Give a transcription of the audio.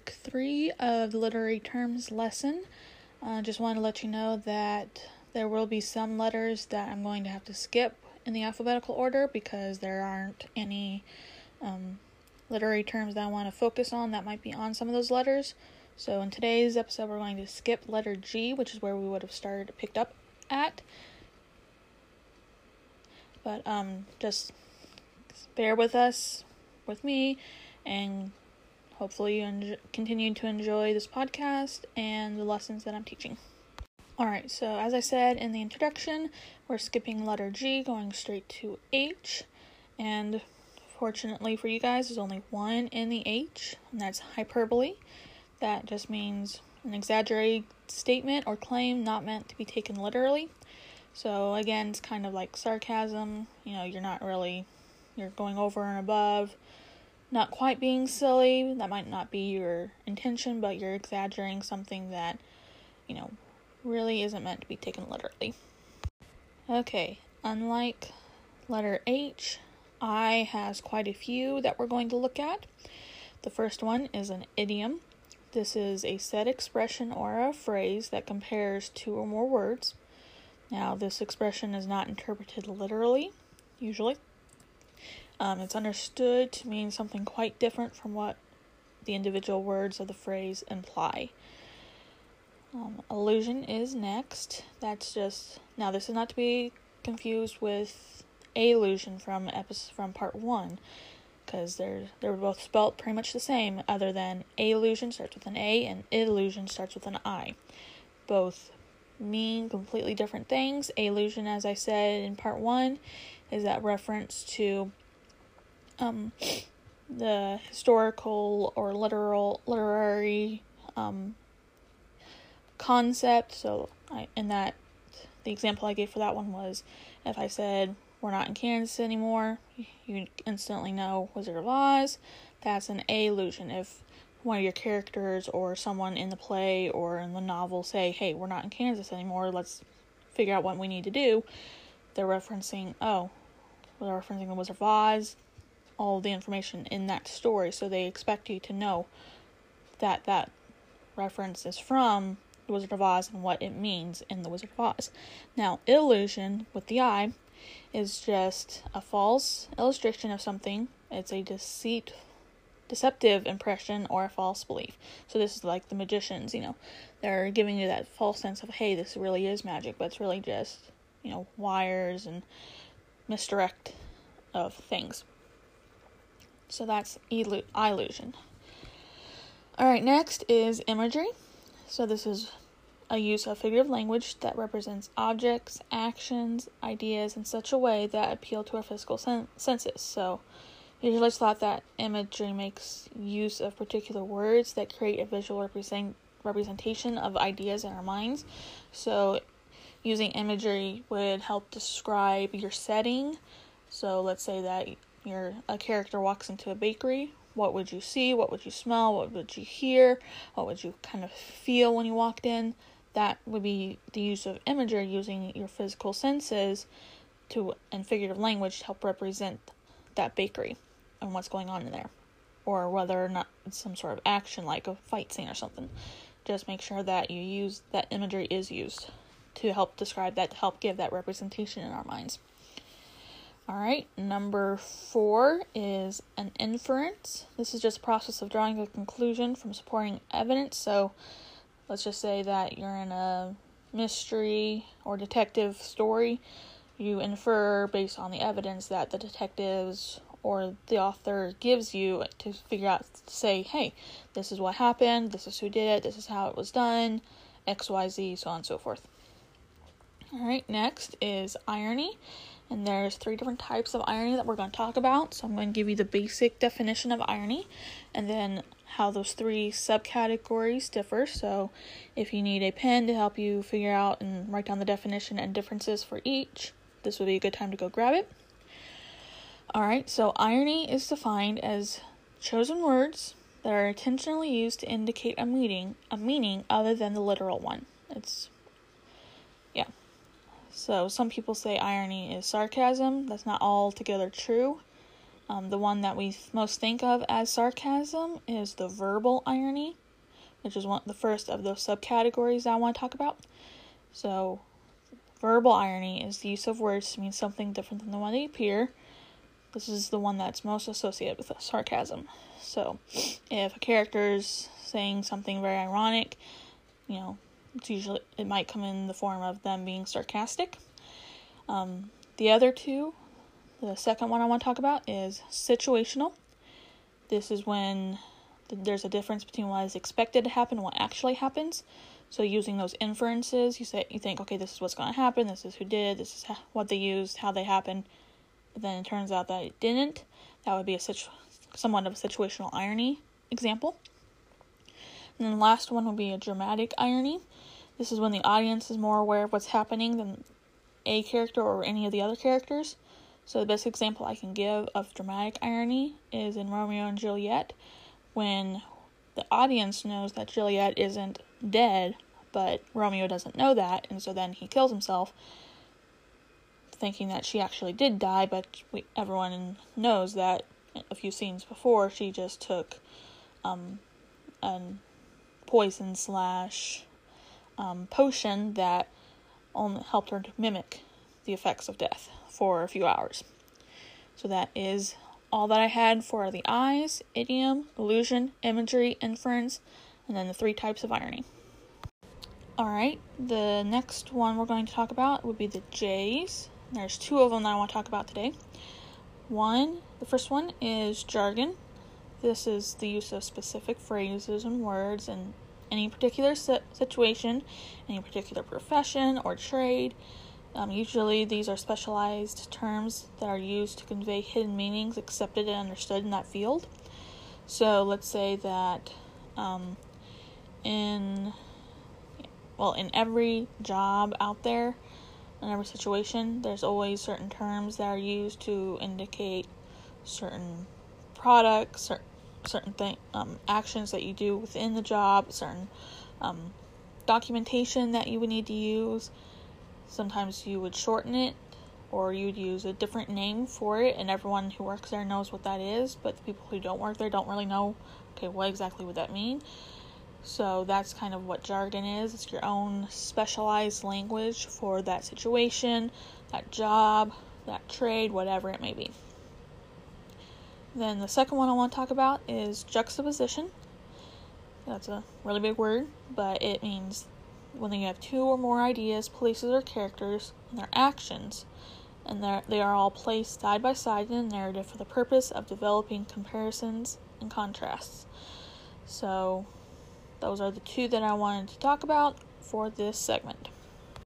week 3 of the literary terms lesson. Just want to let you know that there will be some letters that I'm going to have to skip in the alphabetical order because there aren't any literary terms that I want to focus on that might be on some of those letters. So in today's episode, we're going to skip letter G, which is where we would have picked up at. But just bear with me, and hopefully you continue to enjoy this podcast and the lessons that I'm teaching. Alright, so as I said in the introduction, we're skipping letter G, going straight to H, and fortunately for you guys, there's only one in the H, and that's hyperbole. That just means an exaggerated statement or claim not meant to be taken literally. So again, it's kind of like sarcasm. You're going over and above, not quite being silly. That might not be your intention, but you're exaggerating something that, really isn't meant to be taken literally. Okay, unlike letter H, I has quite a few that we're going to look at. The first one is an idiom. This is a set expression or a phrase that compares two or more words. Now, this expression is not interpreted literally, usually. It's understood to mean something quite different from what the individual words of the phrase imply. Allusion is next. This is not to be confused with allusion from part 1, because they're both spelled pretty much the same, other than allusion starts with an A and illusion starts with an I. Both mean completely different things. Allusion, as I said in part 1, is that reference to the historical or literary concept. So the example I gave for that one was, if I said we're not in Kansas anymore, you instantly know Wizard of Oz. That's an allusion. If one of your characters or someone in the play or in the novel say, hey, we're not in Kansas anymore, let's figure out what we need to do, they're referencing the Wizard of Oz, all the information in that story, so they expect you to know that reference is from the Wizard of Oz and what it means in the Wizard of Oz. Now, illusion with the I is just a false illustration of something. It's a deceptive impression or a false belief. So this is like the magicians, they're giving you that false sense of, hey, this really is magic, but it's really just, wires and misdirect of things. So that's illusion. Alright, next is imagery. So this is a use of figurative language that represents objects, actions, ideas in such a way that appeal to our physical senses. So usually it's thought that imagery makes use of particular words that create a visual representation of ideas in our minds. So using imagery would help describe your setting. So let's say that a character walks into a bakery. What would you see? What would you smell? What would you hear? What would you kind of feel when you walked in? That would be the use of imagery, using your physical senses and figurative language to help represent that bakery and what's going on in there, or whether or not it's some sort of action like a fight scene or something. Just make sure that that imagery is used to help describe that, to help give that representation in our minds. Alright, number 4 is an inference. This is just a process of drawing a conclusion from supporting evidence. So let's just say that you're in a mystery or detective story. You infer based on the evidence that the detectives or the author gives you to figure out, to say, hey, this is what happened, this is who did it, this is how it was done, XYZ, so on and so forth. Alright, next is irony. And there's 3 different types of irony that we're going to talk about. So I'm going to give you the basic definition of irony, and then how those 3 subcategories differ. So if you need a pen to help you figure out and write down the definition and differences for each, this would be a good time to go grab it. Alright, so irony is defined as chosen words that are intentionally used to indicate a meaning other than the literal one. So some people say irony is sarcasm. That's not altogether true. The one that we most think of as sarcasm is the verbal irony, which is the first of those subcategories that I want to talk about. So, verbal irony is the use of words to mean something different than the one they appear. This is the one that's most associated with sarcasm. So, if a character's saying something very ironic, it might come in the form of them being sarcastic. The other two, the second one I want to talk about is situational. This is when there's a difference between what is expected to happen and what actually happens. So using those inferences, you think, okay, this is what's going to happen, this is who did, this is what they used, how they happened, but then it turns out that it didn't. That would be somewhat of a situational irony example. And then the last one would be a dramatic irony. This is when the audience is more aware of what's happening than a character or any of the other characters. So the best example I can give of dramatic irony is in Romeo and Juliet, when the audience knows that Juliet isn't dead, but Romeo doesn't know that, and so then he kills himself, thinking that she actually did die, but everyone knows that a few scenes before she just took a poison / potion that only helped her to mimic the effects of death for a few hours. So that is all that I had for the eyes, idiom, illusion, imagery, inference, and then the 3 types of irony. Alright, the next one we're going to talk about would be the J's. There's 2 of them that I want to talk about today. The first one is jargon. This is the use of specific phrases and words in any particular situation, any particular profession or trade. Usually these are specialized terms that are used to convey hidden meanings accepted and understood in that field. So let's say that in every job out there, in every situation, there's always certain terms that are used to indicate certain products, certain actions that you do within the job, certain documentation that you would need to use. Sometimes you would shorten it, or you would use a different name for it, and everyone who works there knows what that is, but the people who don't work there don't really know, okay, what exactly would that mean? So that's kind of what jargon is. It's your own specialized language for that situation, that job, that trade, whatever it may be. Then the second one I want to talk about is juxtaposition. That's a really big word, but it means when you have 2 or more ideas, places, or characters, and their actions, and they are all placed side by side in a narrative for the purpose of developing comparisons and contrasts. So those are the 2 that I wanted to talk about for this segment.